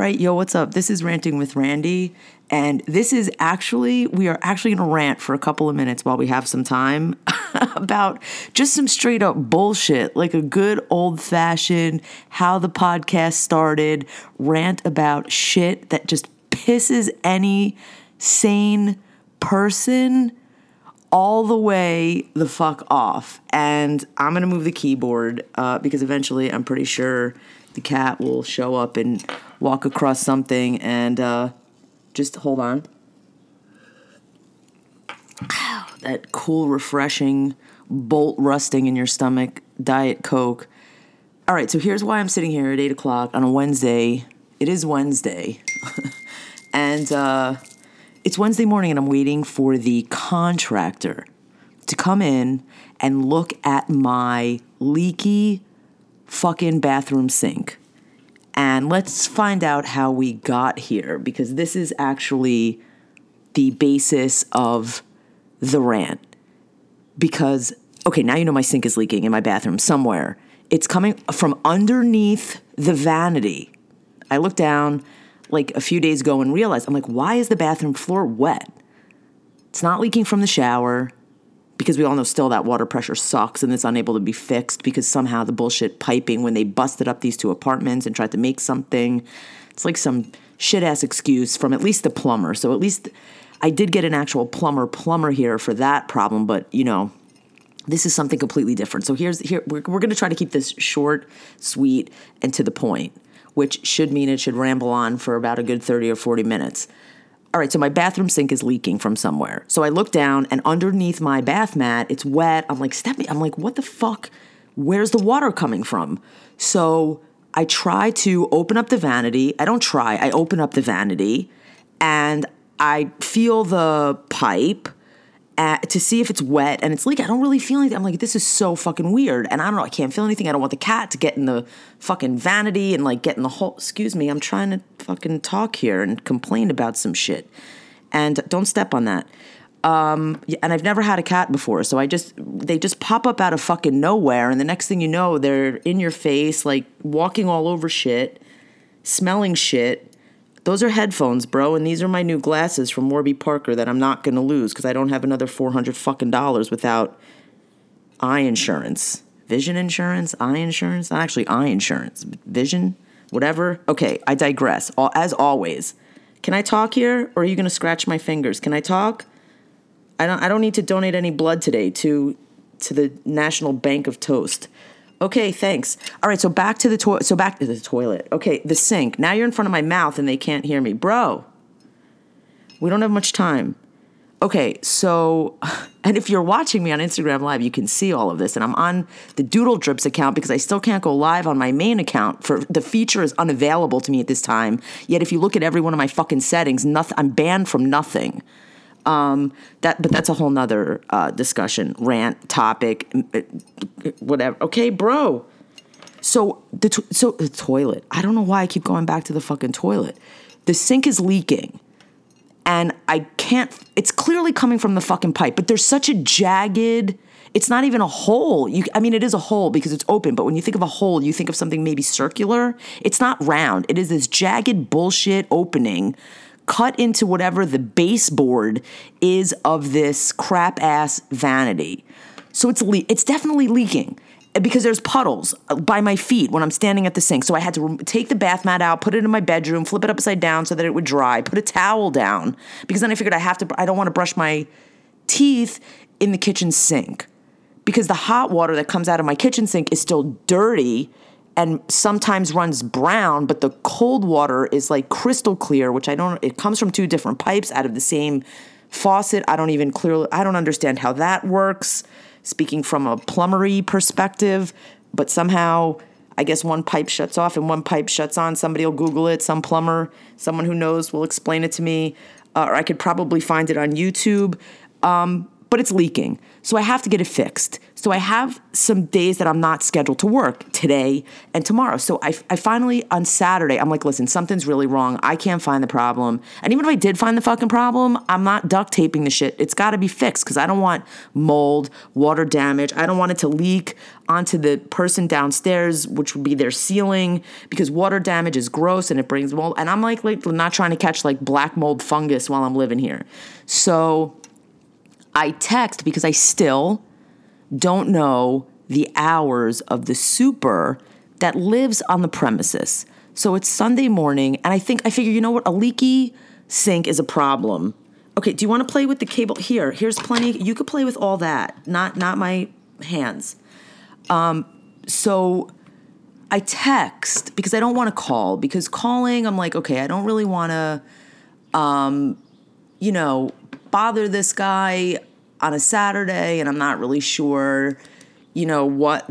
right, yo, what's up? This is Ranting with Randy, and we are actually going to rant for a couple of minutes while we have some time about just some straight up bullshit, like a good old fashioned how the podcast started rant about shit that just pisses any sane person all the way the fuck off. And I'm going to move the keyboard because eventually I'm pretty sure the cat will show up and walk across something, and just hold on. That cool, refreshing, bolt rusting in your stomach Diet Coke. All right, so here's why I'm sitting here at 8 o'clock on a Wednesday. It is Wednesday. And it's Wednesday morning, and I'm waiting for the contractor to come in and look at my leaky fucking bathroom sink. And let's find out how we got here, because this is actually the basis of the rant. Because, okay, now you know my sink is leaking in my bathroom somewhere. It's coming from underneath the vanity. I looked down like a few days ago and realized, I'm like, why is the bathroom floor wet? It's not leaking from the shower, because we all know still that water pressure sucks and it's unable to be fixed because somehow the bullshit piping, when they busted up these two apartments and tried to make something, it's like some shit-ass excuse from at least the plumber. So at least I did get an actual plumber here for that problem, but, you know, this is something completely different. So we're going to try to keep this short, sweet, and to the point, which should mean it should ramble on for about a good 30 or 40 minutes. All right, so my bathroom sink is leaking from somewhere. So I look down, and underneath my bath mat, it's wet. I'm like, what the fuck? Where's the water coming from? So I try to open up the vanity. I open up the vanity, and I feel the pipe to see if it's wet, and it's leaking. I don't really feel anything. I'm like, this is so fucking weird. And I don't know, I can't feel anything. I don't want the cat to get in the fucking vanity and like get in the hole. Excuse me, I'm trying to fucking talk here and complain about some shit. And don't step on that. And I've never had a cat before, so they just pop up out of fucking nowhere, and the next thing you know, they're in your face, like walking all over shit, smelling shit. Those are headphones, bro, and these are my new glasses from Warby Parker that I'm not going to lose because I don't have another $400 fucking dollars without eye insurance. Vision insurance? Eye insurance? Not actually eye insurance. Vision? Whatever. Okay, I digress. As always. Can I talk here, or are you going to scratch my fingers? Can I talk? I don't need to donate any blood today to the National Bank of Toast. Okay, thanks. All right, so back to the toilet. Okay, the sink. Now you're in front of my mouth and they can't hear me. Bro, we don't have much time. Okay, so, and if you're watching me on Instagram Live, you can see all of this. And I'm on the Doodle Drips account because I still can't go live on my main account. The feature is unavailable to me at this time. Yet if you look at every one of my fucking settings, I'm banned from nothing. But that's a whole nother discussion, rant, topic, whatever. Okay, bro. So the toilet. I don't know why I keep going back to the fucking toilet. The sink is leaking, and I can't. It's clearly coming from the fucking pipe, but there's such a jagged. It's not even a hole. It is a hole because it's open, but when you think of a hole, you think of something maybe circular. It's not round. It is this jagged bullshit opening cut into whatever the baseboard is of this crap-ass vanity. So it's definitely leaking because there's puddles by my feet when I'm standing at the sink. So I had to take the bath mat out, put it in my bedroom, flip it upside down so that it would dry, put a towel down, because then I figured I don't want to brush my teeth in the kitchen sink because the hot water that comes out of my kitchen sink is still dirty and sometimes runs brown, but the cold water is like crystal clear, which it comes from two different pipes out of the same faucet. I don't understand how that works, speaking from a plumbery perspective, but somehow I guess one pipe shuts off and one pipe shuts on. Somebody will Google it. Some plumber, someone who knows will explain it to me, or I could probably find it on YouTube. but it's leaking. So I have to get it fixed. So I have some days that I'm not scheduled to work, today and tomorrow. So I finally, on Saturday, I'm like, listen, something's really wrong. I can't find the problem. And even if I did find the fucking problem, I'm not duct taping the shit. It's got to be fixed because I don't want mold, water damage. I don't want it to leak onto the person downstairs, which would be their ceiling, because water damage is gross and it brings mold. And I'm like not trying to catch like black mold fungus while I'm living here. So I text because I still don't know the hours of the super that lives on the premises. So it's Sunday morning, and I figure, you know what? A leaky sink is a problem. Okay, do you want to play with the cable? Here's plenty. You could play with all that, not my hands. So I text because I don't want to call, because calling, I'm like, okay, I don't really want to, bother this guy on a Saturday, and I'm not really sure, what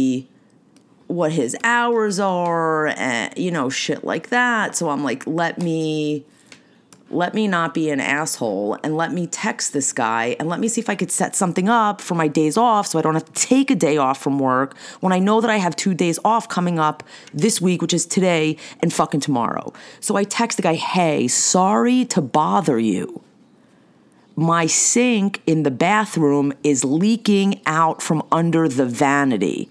his hours are, and, shit like that. So I'm like, let me not be an asshole, and let me text this guy, and let me see if I could set something up for my days off so I don't have to take a day off from work when I know that I have 2 days off coming up this week, which is today and fucking tomorrow. So I text the guy, hey, sorry to bother you. My sink in the bathroom is leaking out from under the vanity.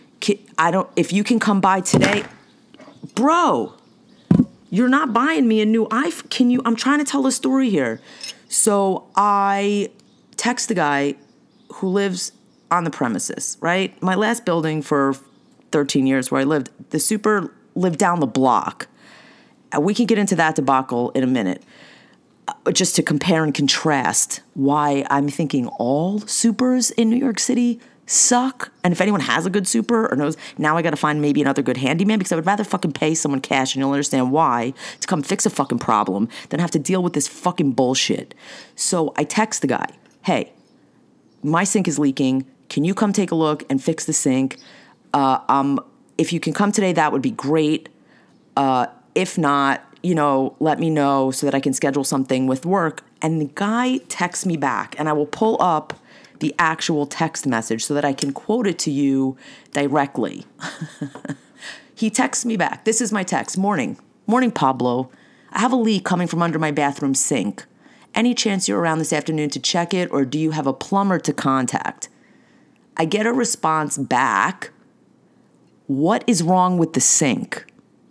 If you can come by today, bro, you're not buying me a new iPhone. I'm trying to tell a story here. So I text the guy who lives on the premises, right? My last building for 13 years where I lived, the super lived down the block. We can get into that debacle in a minute. Just to compare and contrast why I'm thinking all supers in New York City suck. And if anyone has a good super or knows, now I got to find maybe another good handyman, because I would rather fucking pay someone cash, and you'll understand why, to come fix a fucking problem than have to deal with this fucking bullshit. So I text the guy, hey, my sink is leaking. Can you come take a look and fix the sink? If you can come today, that would be great. If not, let me know so that I can schedule something with work. And the guy texts me back, and I will pull up the actual text message so that I can quote it to you directly. He texts me back. This is my text. Morning, Pablo. I have a leak coming from under my bathroom sink. Any chance you're around this afternoon to check it, or do you have a plumber to contact? I get a response back. What is wrong with the sink?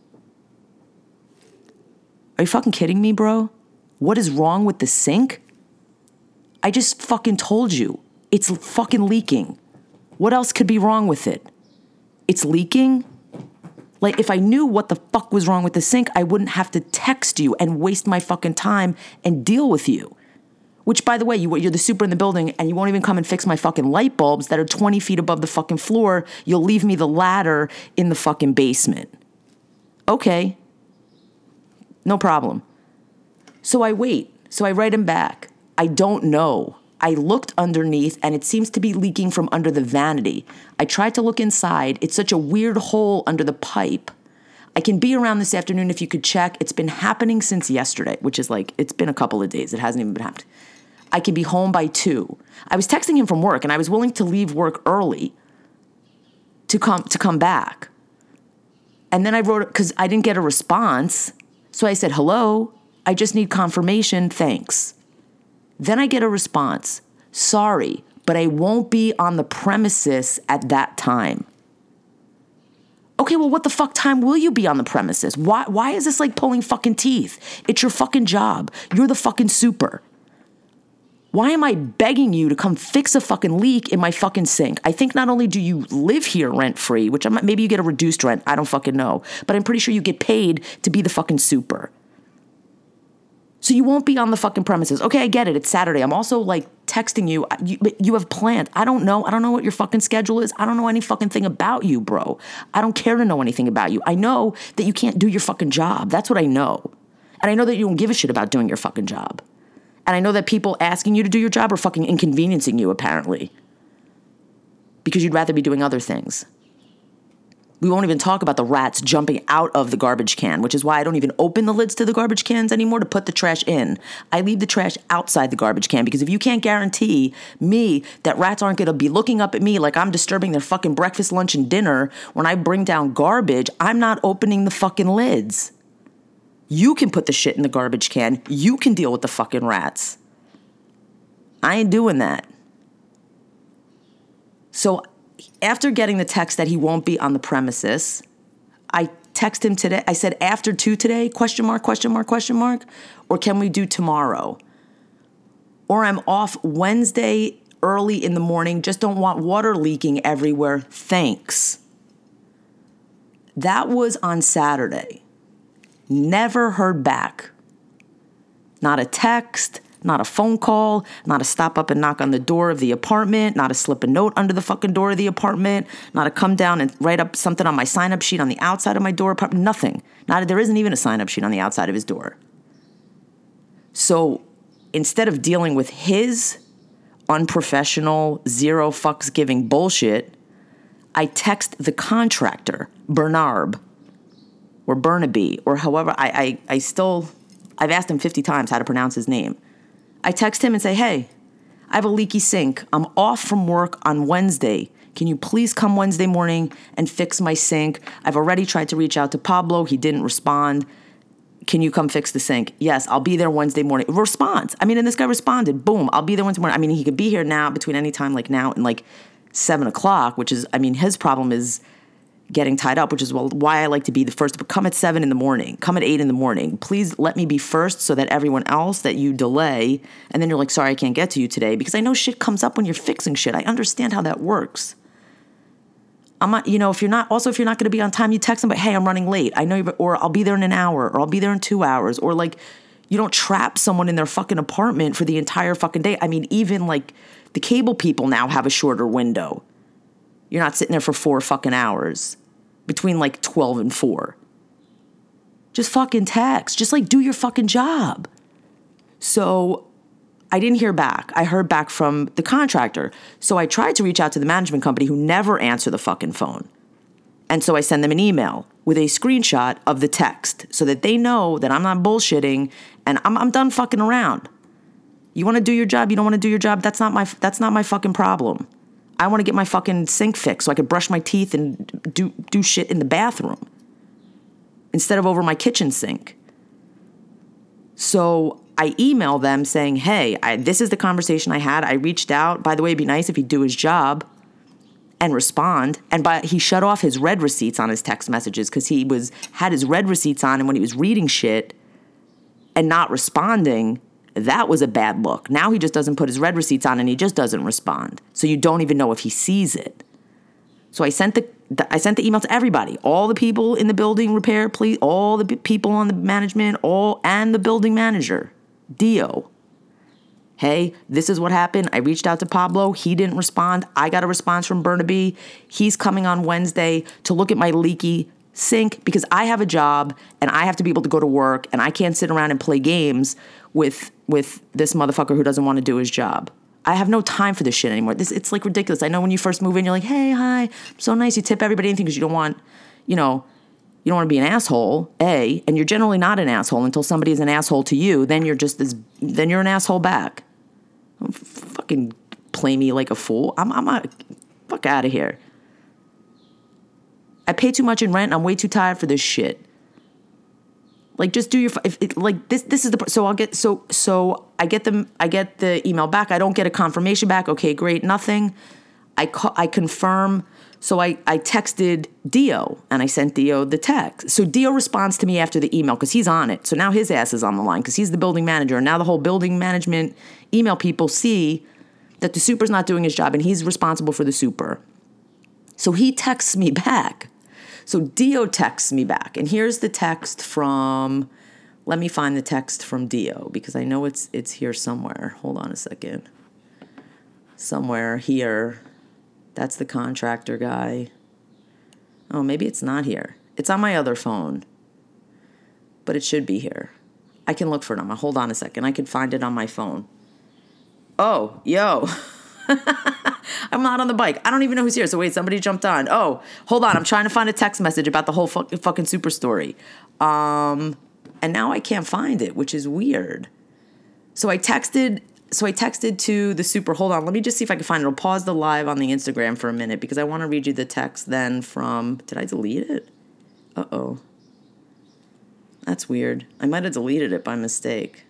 Are you fucking kidding me, bro? What is wrong with the sink? I just fucking told you. It's fucking leaking. What else could be wrong with it? It's leaking? Like, if I knew what the fuck was wrong with the sink, I wouldn't have to text you and waste my fucking time and deal with you. Which, by the way, you're the super in the building, and you won't even come and fix my fucking light bulbs that are 20 feet above the fucking floor. You'll leave me the ladder in the fucking basement. Okay. No problem. So I wait. So I write him back. I don't know. I looked underneath, and it seems to be leaking from under the vanity. I tried to look inside. It's such a weird hole under the pipe. I can be around this afternoon if you could check. It's been happening since yesterday, which is like, it's been a couple of days. It hasn't even been happening. I can be home by 2. I was texting him from work, and I was willing to leave work early to come back. And then I wrote it because I didn't get a response. So I said, hello, I just need confirmation, thanks. Then I get a response, sorry, but I won't be on the premises at that time. Okay, well, what the fuck time will you be on the premises? Why is this like pulling fucking teeth? It's your fucking job. You're the fucking super. Why am I begging you to come fix a fucking leak in my fucking sink? I think not only do you live here rent-free, which maybe you get a reduced rent, I don't fucking know, but I'm pretty sure you get paid to be the fucking super. So you won't be on the fucking premises. Okay, I get it. It's Saturday. I'm also like texting you. You have planned. I don't know what your fucking schedule is. I don't know any fucking thing about you, bro. I don't care to know anything about you. I know that you can't do your fucking job. That's what I know. And I know that you don't give a shit about doing your fucking job. And I know that people asking you to do your job are fucking inconveniencing you, apparently. Because you'd rather be doing other things. We won't even talk about the rats jumping out of the garbage can, which is why I don't even open the lids to the garbage cans anymore to put the trash in. I leave the trash outside the garbage can because if you can't guarantee me that rats aren't going to be looking up at me like I'm disturbing their fucking breakfast, lunch, and dinner when I bring down garbage, I'm not opening the fucking lids. You can put the shit in the garbage can. You can deal with the fucking rats. I ain't doing that. So after getting the text that he won't be on the premises, I text him today. I said, after 2 today, question mark, question mark, question mark, or can we do tomorrow? Or I'm off Wednesday early in the morning, just don't want water leaking everywhere, thanks. That was on Saturday. Never heard back. Not a text, not a phone call, not a stop up and knock on the door of the apartment, not a slip a note under the fucking door of the apartment, not a come down and write up something on my sign-up sheet on the outside of my door, nothing. There isn't even a sign-up sheet on the outside of his door. So instead of dealing with his unprofessional, zero fucks giving bullshit, I text the contractor, Bernard, or Burnaby, or however, I've asked him 50 times how to pronounce his name. I text him and say, hey, I have a leaky sink. I'm off from work on Wednesday. Can you please come Wednesday morning and fix my sink? I've already tried to reach out to Pablo. He didn't respond. Can you come fix the sink? Yes, I'll be there Wednesday morning. Response. And this guy responded. Boom, I'll be there Wednesday morning. He could be here now between any time like now and 7 o'clock, which is, his problem is getting tied up, which is why I like to be the first. But come at 7 in the morning. Come at 8 in the morning. Please let me be first so that everyone else that you delay, and then you're like, sorry, I can't get to you today. Because I know shit comes up when you're fixing shit. I understand how that works. I'm not, if you're not going to be on time, you text them, but hey, I'm running late. I know, or I'll be there in an hour, or I'll be there in 2 hours, or you don't trap someone in their fucking apartment for the entire fucking day. Even the cable people now have a shorter window. You're not sitting there for 4 fucking hours between 12 and 4. Just fucking text. Just do your fucking job. So I didn't hear back. I heard back from the contractor. So I tried to reach out to the management company who never answer the fucking phone. And so I send them an email with a screenshot of the text so that they know that I'm not bullshitting and I'm done fucking around. You want to do your job? You don't want to do your job? That's not my fucking problem. I want to get my fucking sink fixed so I could brush my teeth and do shit in the bathroom instead of over my kitchen sink. So I email them saying, hey, this is the conversation I had. I reached out. By the way, it'd be nice if he'd do his job and respond. And he shut off his read receipts on his text messages because he had his read receipts on, and when he was reading shit and not responding, that was a bad look. Now he just doesn't put his read receipts on and he just doesn't respond. So you don't even know if he sees it. So I sent the email to everybody, all the people in the building repair, please, all the people on the management, and the building manager, Dio. Hey, this is what happened. I reached out to Pablo. He didn't respond. I got a response from Burnaby. He's coming on Wednesday to look at my leaky sink because I have a job and I have to be able to go to work and I can't sit around and play games with this motherfucker who doesn't want to do his job. I have no time for this shit anymore. It's ridiculous. I know when you first move in, you're like, hey, hi, I'm so nice. You tip everybody anything because you don't want, you don't want to be an asshole, A, and you're generally not an asshole until somebody is an asshole to you. Then you're an asshole back. Don't fucking play me like a fool. I'm not, fuck out of here. I pay too much in rent. I'm way too tired for this shit. Just do your this is the so I'll get so I get the email back. I don't get a confirmation back. Okay, great, nothing. I confirm. So I texted Dio and I sent Dio the text. So Dio responds to me after the email because he's on it. So now his ass is on the line because he's the building manager. And now the whole building management email people see that the super's not doing his job and he's responsible for the super. So he texts me back. So Dio texts me back, and here's the text from, let me find the text from Dio, because I know it's here somewhere. Hold on a second. Somewhere here. That's the contractor guy. Oh, maybe it's not here. It's on my other phone, but it should be here. I can look for it hold on a second. I can find it on my phone. Oh, yo. I'm not on the bike. I don't even know who's here. So wait, somebody jumped on. Oh, hold on. I'm trying to find a text message about the whole fucking super story. And now I can't find it, which is weird. So I texted to the super. Hold on. Let me just see if I can find it. I'll pause the live on the Instagram for a minute because I want to read you the text then from, did I delete it? Uh-oh. That's weird. I might have deleted it by mistake.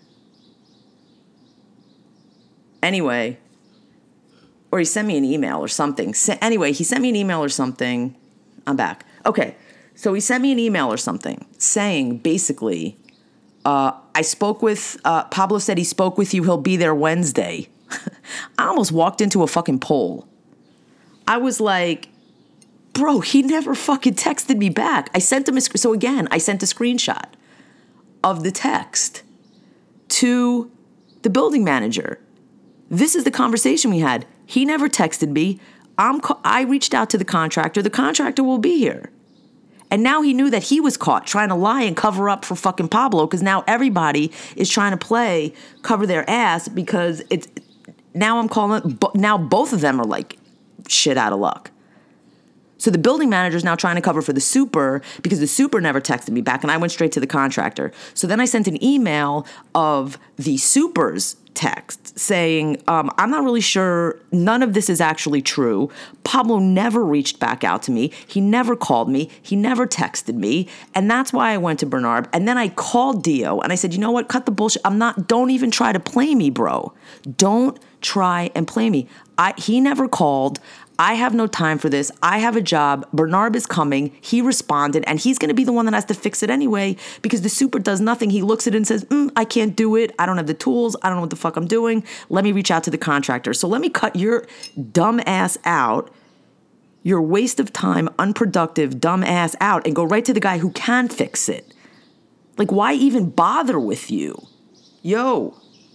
Anyway, or he sent me an email or something. Anyway, he sent me an email or something. I'm back. Okay, so he sent me an email or something saying basically, I spoke with, Pablo said he spoke with you. He'll be there Wednesday. I almost walked into a fucking pole. I was like, bro, he never fucking texted me back. I sent him I sent a screenshot of the text to the building manager. This is the conversation we had. He never texted me. I reached out to the contractor. The contractor will be here. And now he knew that he was caught trying to lie and cover up for fucking Pablo because now everybody is trying to cover their ass because now both of them are like shit out of luck. So the building manager is now trying to cover for the super because the super never texted me back and I went straight to the contractor. So then I sent an email of the super's text saying, I'm not really sure. None of this is actually true. Pablo never reached back out to me. He never called me. He never texted me. And that's why I went to Bernard. And then I called Dio and I said, you know what? Cut the bullshit. Don't even try to play me, bro. Don't try and play me. He never called. I have no time for this. I have a job. Bernard is coming. He responded, and he's going to be the one that has to fix it anyway because the super does nothing. He looks at it and says, I can't do it. I don't have the tools. I don't know what the fuck I'm doing. Let me reach out to the contractor. So let me cut your dumb ass out, your waste of time, unproductive dumb ass out, and go right to the guy who can fix it. Like, why even bother with you? Yo.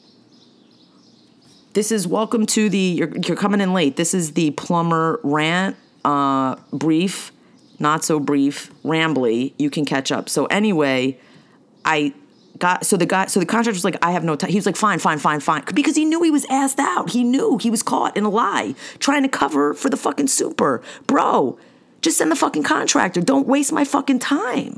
This is welcome to you're coming in late. This is the plumber rant, brief, not so brief, rambly. You can catch up. So anyway, the contractor was like, I have no time. He was like, fine. Because he knew he was asked out. He knew he was caught in a lie, trying to cover for the fucking super. Bro, just send the fucking contractor. Don't waste my fucking time.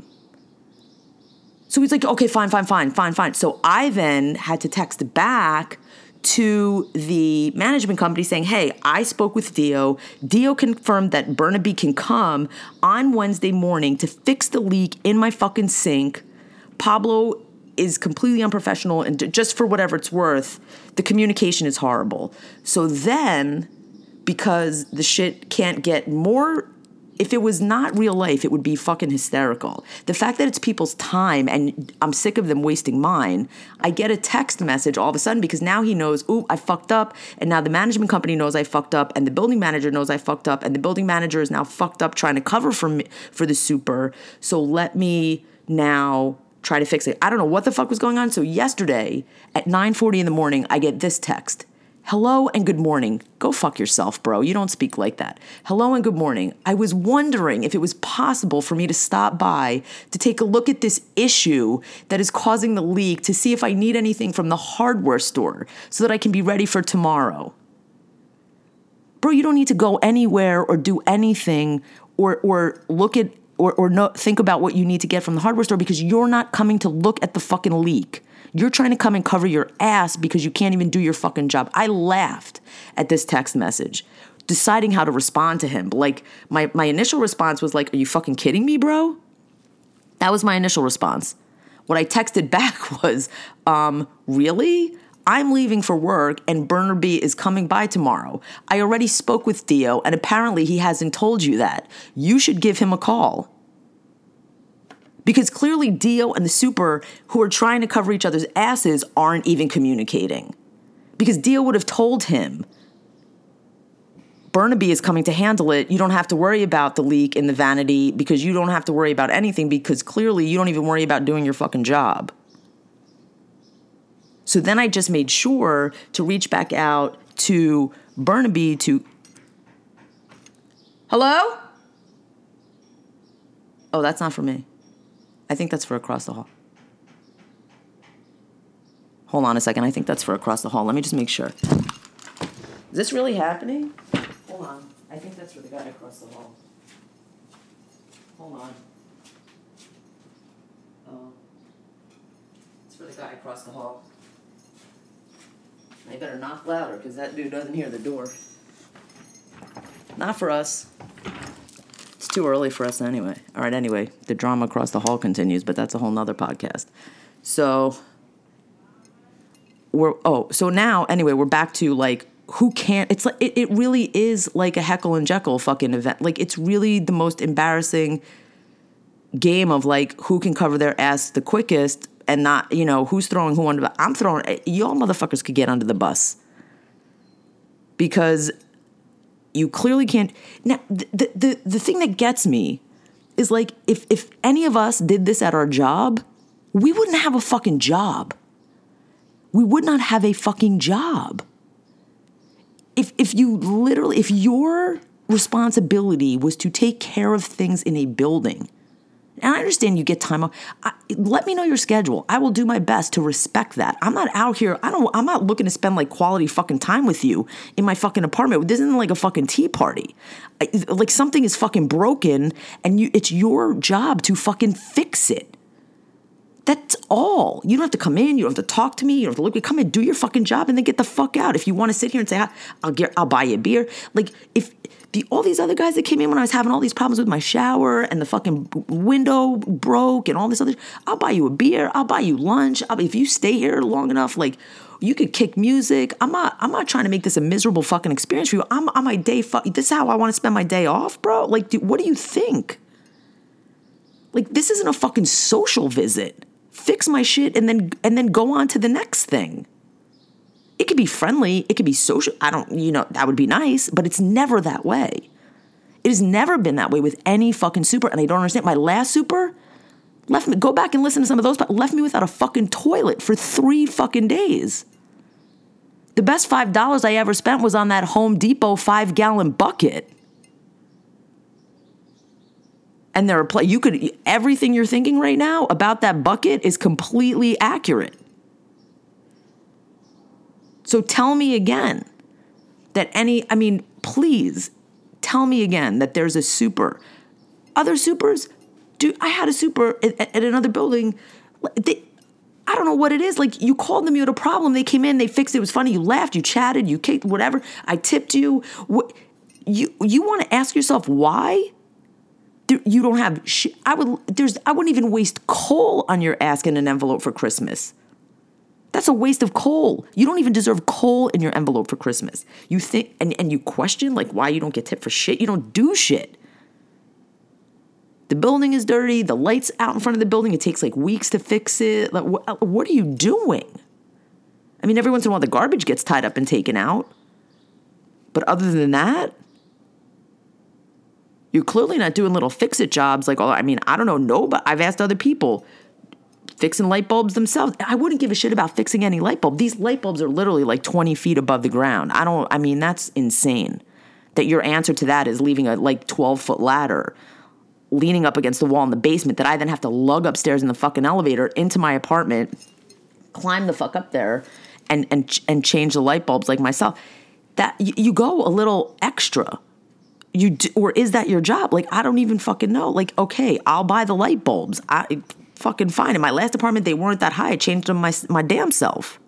So he's like, okay, fine. So I then had to text back to the management company saying, hey, I spoke with Dio. Dio confirmed that Burnaby can come on Wednesday morning to fix the leak in my fucking sink. Pablo is completely unprofessional, and just for whatever it's worth, the communication is horrible. So then, because the shit can't get more, if it was not real life, it would be fucking hysterical. The fact that it's people's time and I'm sick of them wasting mine, I get a text message all of a sudden because now he knows, ooh, I fucked up. And now the management company knows I fucked up and the building manager knows I fucked up and the building manager is now fucked up trying to cover for the super. So let me now try to fix it. I don't know what the fuck was going on. So yesterday at 9:40 in the morning, I get this text. Hello and good morning. Go fuck yourself, bro. You don't speak like that. Hello and good morning. I was wondering if it was possible for me to stop by to take a look at this issue that is causing the leak to see if I need anything from the hardware store so that I can be ready for tomorrow. Bro, you don't need to go anywhere or do anything or look at or think about what you need to get from the hardware store because you're not coming to look at the fucking leak. You're trying to come and cover your ass because you can't even do your fucking job. I laughed at this text message, deciding how to respond to him. Like, my initial response was like, are you fucking kidding me, bro? That was my initial response. What I texted back was, really? I'm leaving for work and Burnaby is coming by tomorrow. I already spoke with Dio and apparently he hasn't told you that. You should give him a call. Because clearly Dio and the super who are trying to cover each other's asses aren't even communicating. Because Dio would have told him, Burnaby is coming to handle it. You don't have to worry about the leak in the vanity because you don't have to worry about anything because clearly you don't even worry about doing your fucking job. So then I just made sure to reach back out to Burnaby to... Hello? Oh, that's not for me. I think that's for across the hall. Hold on a second. I think that's for across the hall. Let me just make sure. Is this really happening? Hold on. I think that's for the guy across the hall. Hold on. Oh. It's for the guy across the hall. I better knock louder because that dude doesn't hear the door. Not for us. It's too early for us anyway. All right, anyway, the drama across the hall continues, but that's a whole nother podcast. So now anyway, we're back to like who can't. It's like it really is like a Heckle and Jekyll fucking event. Like it's really the most embarrassing game of like who can cover their ass the quickest and not, who's throwing who under the. I'm throwing. Y'all motherfuckers could get under the bus because you clearly can't. Now the thing that gets me is like if any of us did this at our job, we wouldn't have a fucking job. We would not have a fucking job. If your responsibility was to take care of things in a building, and I understand you get time off, let me know your schedule. I will do my best to respect that. I'm not out here. I'm not looking to spend like quality fucking time with you in my fucking apartment. This isn't like a fucking tea party. Like something is fucking broken, and it's your job to fucking fix it. That's all. You don't have to come in. You don't have to talk to me. You don't have to look. Come in, do your fucking job, and then get the fuck out. If you want to sit here and say, I'll buy you a beer. Like, if all these other guys that came in when I was having all these problems with my shower and the fucking window broke and all this other, I'll buy you a beer. I'll buy you lunch. If you stay here long enough, like, you could kick music. I'm not trying to make this a miserable fucking experience for you. I'm on my day. This is how I want to spend my day off, bro. Like, what do you think? Like, this isn't a fucking social visit. Fix my shit and then go on to the next thing. It could be friendly. It could be social. That would be nice, but it's never that way. It has never been that way with any fucking super, and I don't understand. My last super left me, go back and listen to some of those, but left me without a fucking toilet for 3 fucking days. The best $5 I ever spent was on that Home Depot 5-gallon bucket. And everything you're thinking right now about that bucket is completely accurate. So tell me again please tell me again that there's a super. Other supers, dude, I had a super at another building. I don't know what it is. Like, you called them, you had a problem. They came in, they fixed it. It was funny. You laughed, you chatted, you kicked, whatever. I tipped you. You want to ask yourself why? You don't have shit. I wouldn't even waste coal on your ass in an envelope for Christmas. That's a waste of coal. You don't even deserve coal in your envelope for Christmas. You think, and you question like why you don't get tipped for shit. You don't do shit. The building is dirty. The light's out in front of the building. It takes like weeks to fix it. Like, what are you doing? I mean, every once in a while the garbage gets tied up and taken out. But other than that, you're clearly not doing little fix-it jobs. Like, I don't know. No, but I've asked other people fixing light bulbs themselves. I wouldn't give a shit about fixing any light bulb. These light bulbs are literally like 20 feet above the ground. That's insane. That your answer to that is leaving a like 12-foot ladder leaning up against the wall in the basement that I then have to lug upstairs in the fucking elevator into my apartment, climb the fuck up there, and change the light bulbs like myself. That you go a little extra. Or is that your job? Like, I don't even fucking know. Like, okay, I'll buy the light bulbs. I fucking fine. In my last apartment, they weren't that high. I changed them my damn self.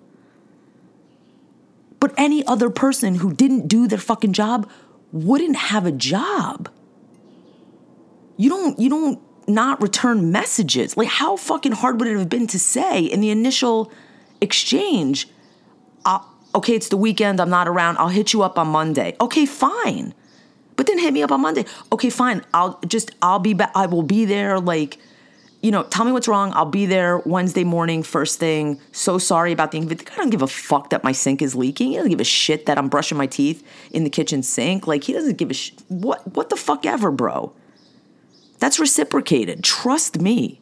But any other person who didn't do their fucking job wouldn't have a job. You don't not return messages. Like, how fucking hard would it have been to say in the initial exchange, okay, it's the weekend, I'm not around, I'll hit you up on Monday. Okay, fine. But then hit me up on Monday. Okay, fine. I'll be back. I will be there. Like, tell me what's wrong. I'll be there Wednesday morning, first thing. So sorry about the inconvenience. I don't give a fuck that my sink is leaking. He doesn't give a shit that I'm brushing my teeth in the kitchen sink. Like, he doesn't give a shit. What the fuck ever, bro? That's reciprocated. Trust me.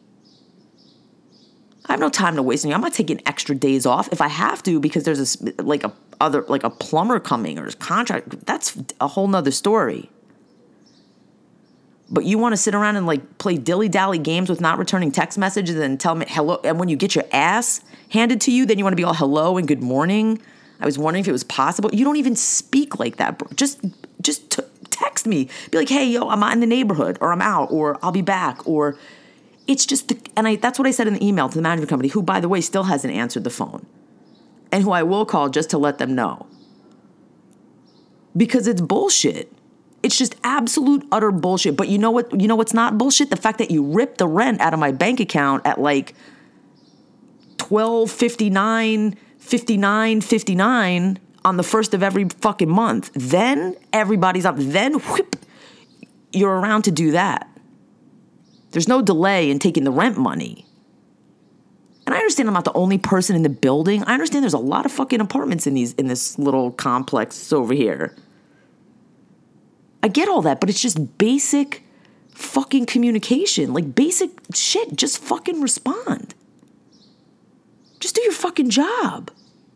I have no time to waste. I'm not taking extra days off if I have to because there's a plumber coming or a contract. That's a whole nother story. But you want to sit around and like play dilly-dally games with not returning text messages and tell me hello. And when you get your ass handed to you, then you want to be all hello and good morning. I was wondering if it was possible. You don't even speak like that, bro. Just text me. Be like, hey, yo, I'm in the neighborhood, or I'm out, or I'll be back, or it's just, that's what I said in the email to the management company, who, by the way, still hasn't answered the phone, and who I will call just to let them know. Because it's bullshit. It's just absolute, utter bullshit. But you know what? You know what's not bullshit? The fact that you ripped the rent out of my bank account at like $12.59 on the first of every fucking month. Then everybody's up. Then whoop, you're around to do that. There's no delay in taking the rent money. And I understand I'm not the only person in the building. I understand there's a lot of fucking apartments in this little complex over here. I get all that, but it's just basic fucking communication. Like basic shit. Just fucking respond. Just do your fucking job.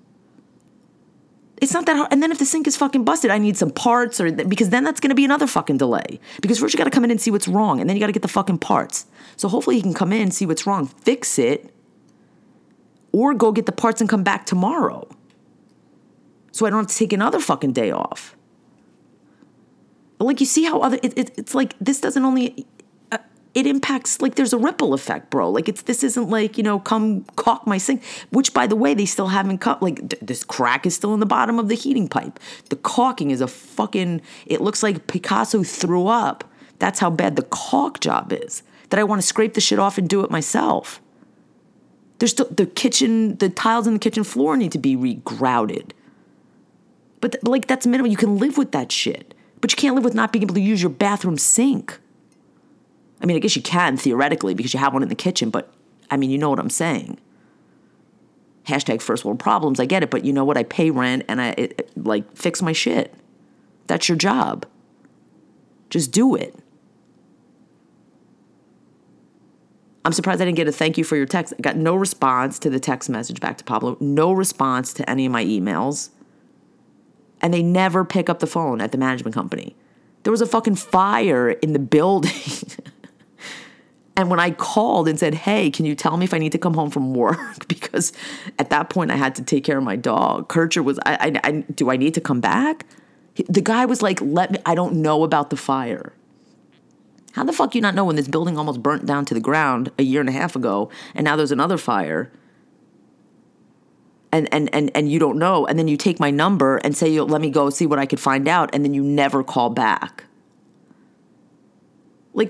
It's not that hard. And then if the sink is fucking busted, I need some parts, because then that's going to be another fucking delay. Because first you got to come in and see what's wrong, and then you got to get the fucking parts. So hopefully he can come in, see what's wrong, fix it, or go get the parts and come back tomorrow. So I don't have to take another fucking day off. Like, you see how it's like, this doesn't only, it impacts, like, there's a ripple effect, bro. Like, this isn't like, come caulk my sink, which, by the way, they still haven't cut. Like, this crack is still in the bottom of the heating pipe. The caulking is it looks like Picasso threw up. That's how bad the caulk job is, that I want to scrape the shit off and do it myself. There's still, the tiles in the kitchen floor need to be regrouted. But, like, that's minimal. You can live with that shit. But you can't live with not being able to use your bathroom sink. I mean, I guess you can theoretically because you have one in the kitchen, but I mean, you know what I'm saying. Hashtag first world problems. I get it, but you know what? I pay rent and fix my shit. That's your job. Just do it. I'm surprised I didn't get a thank you for your text. I got no response to the text message back to Pablo. No response to any of my emails. And they never pick up the phone at the management company. There was a fucking fire in the building. And when I called and said, hey, can you tell me if I need to come home from work? Because at that point I had to take care of my dog. Kircher was, do I need to come back? The guy was like, I don't know about the fire. How the fuck you not know when this building almost burnt down to the ground a year and a half ago, and now there's another fire? And you don't know, and then you take my number and say, let me go see what I could find out, and then you never call back. Like,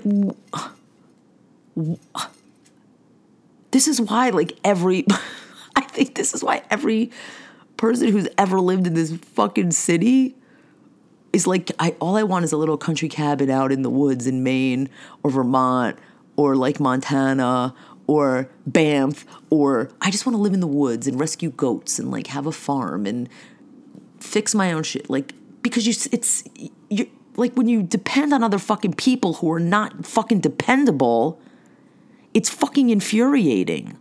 this is why, like, I think this is why every person who's ever lived in this fucking city is like, all I want is a little country cabin out in the woods in Maine or Vermont or like Montana or Banff, or I just want to live in the woods and rescue goats and like have a farm and fix my own shit. Like, because you like, when you depend on other fucking people who are not fucking dependable, it's fucking infuriating.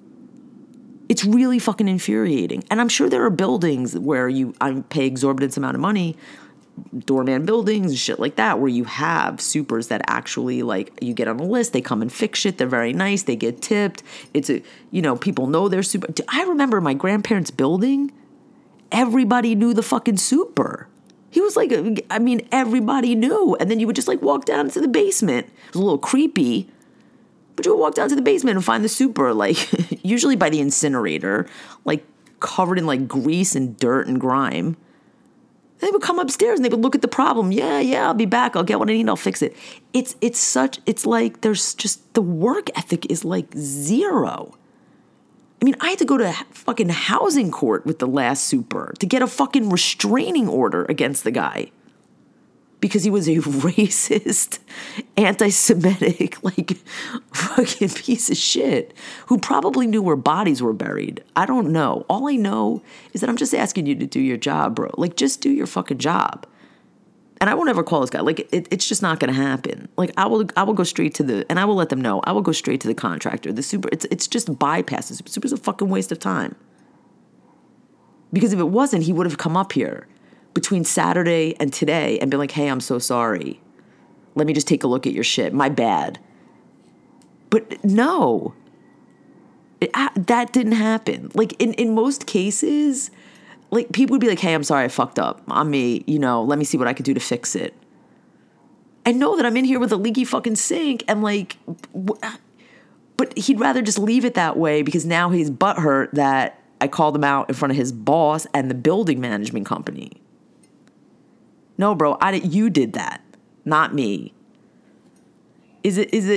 It's really fucking infuriating. And I'm sure there are buildings where I pay exorbitant amount of money, doorman buildings and shit like that, where you have supers that actually, like, you get on a list, they come and fix shit, they're very nice, they get tipped, people know they're super. I remember my grandparents' building, everybody knew the fucking super. He was like, everybody knew. And then you would just like walk down to the basement. It was a little creepy, but you would walk down to the basement and find the super, like, usually by the incinerator, like covered in like grease and dirt and grime. They would come upstairs and they would look at the problem. Yeah, I'll be back. I'll get what I need. I'll fix it. It's like there's just, the work ethic is like zero. I mean, I had to go to fucking housing court with the last super to get a fucking restraining order against the guy because he was a racist, anti-Semitic, like, fucking piece of shit who probably knew where bodies were buried. I don't know. All I know is that I'm just asking you to do your job, bro. Like, just do your fucking job. And I won't ever call this guy. Like, it's just not going to happen. Like, I will go straight to and I will let them know. I will go straight to the contractor. The super, it's just bypasses. Super's a fucking waste of time. Because if it wasn't, he would have come up here between Saturday and today and been like, hey, I'm so sorry. Let me just take a look at your shit. My bad. But no, that didn't happen. Like, in most cases, like, people would be like, hey, I'm sorry, I fucked up. I'm me, let me see what I could do to fix it. I know that I'm in here with a leaky fucking sink and like, but he'd rather just leave it that way because now he's butthurt that I called him out in front of his boss and the building management company. No, bro, you did that, not me. Is it is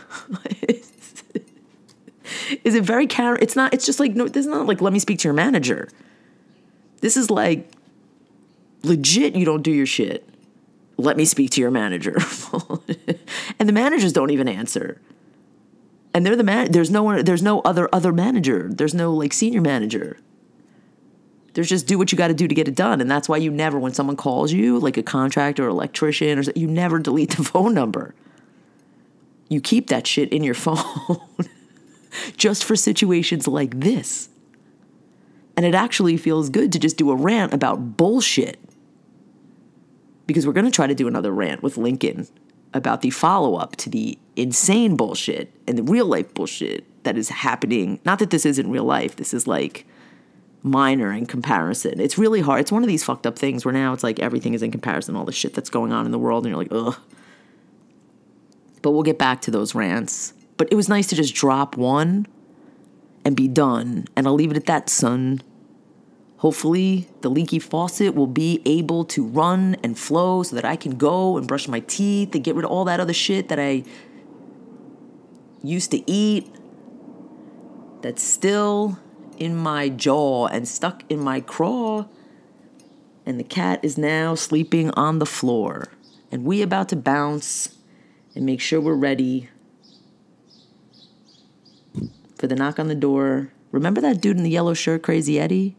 it very it's not, it's just like, no, this is not like, let me speak to your manager. This is like, legit, you don't do your shit. Let me speak to your manager. And the managers don't even answer. And they're there's no other manager. There's no like senior manager. There's just do what you got to do to get it done. And that's why you never, when someone calls you, like a contractor or electrician, or you never delete the phone number. You keep that shit in your phone just for situations like this. And it actually feels good to just do a rant about bullshit. Because we're going to try to do another rant with Lincoln about the follow-up to the insane bullshit and the real-life bullshit that is happening. Not that this isn't real life. This is like minor in comparison. It's really hard. It's one of these fucked up things where now it's like everything is in comparison to all the shit that's going on in the world. And you're like, ugh. But we'll get back to those rants. But it was nice to just drop one and be done. And I'll leave it at that, son. Hopefully, the leaky faucet will be able to run and flow so that I can go and brush my teeth and get rid of all that other shit that I used to eat that's still in my jaw and stuck in my craw. And the cat is now sleeping on the floor. And we about to bounce and make sure we're ready for the knock on the door. Remember that dude in the yellow shirt, Crazy Eddie?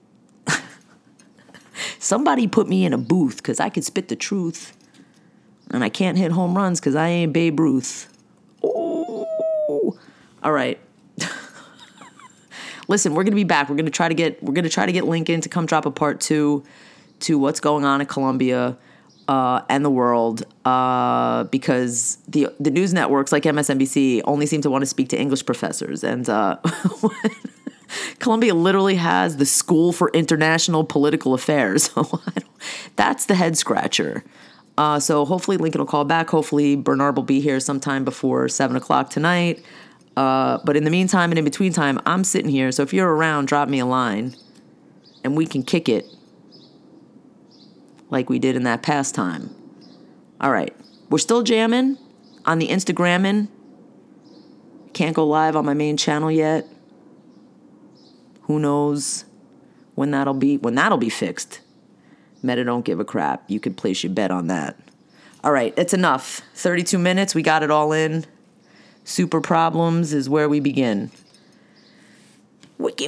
Somebody put me in a booth because I could spit the truth. And I can't hit home runs because I ain't Babe Ruth. Oh, all right. Listen, we're gonna be back. We're gonna try to get Lincoln to come drop a part 2 to what's going on in Colombia and the world. Because the news networks like MSNBC only seem to want to speak to English professors. And Colombia literally has the School for International Political Affairs. That's the head scratcher. So hopefully Lincoln will call back. Hopefully Bernard will be here sometime before 7 o'clock tonight. But in the meantime and in between time, I'm sitting here. So if you're around, drop me a line and we can kick it like we did in that past time. All right. We're still jamming on the Instagramming. Can't go live on my main channel yet. Who knows when that'll be fixed. Meta don't give a crap. You could place your bet on that. All right, it's enough. 32 minutes, we got it all in. Super problems is where we begin. Wiki.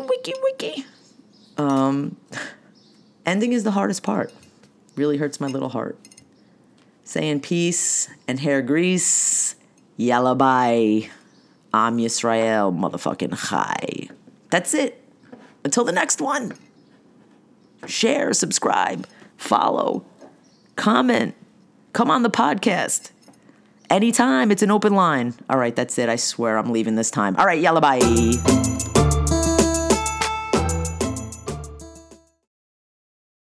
Ending is the hardest part. Really hurts my little heart. Saying peace and hair grease. Yalla bye. Am Yisrael motherfucking chai. That's it. Until the next one. Share, subscribe, follow, comment, come on the podcast. Anytime, it's an open line. All right, that's it. I swear I'm leaving this time. All right, yalla bye.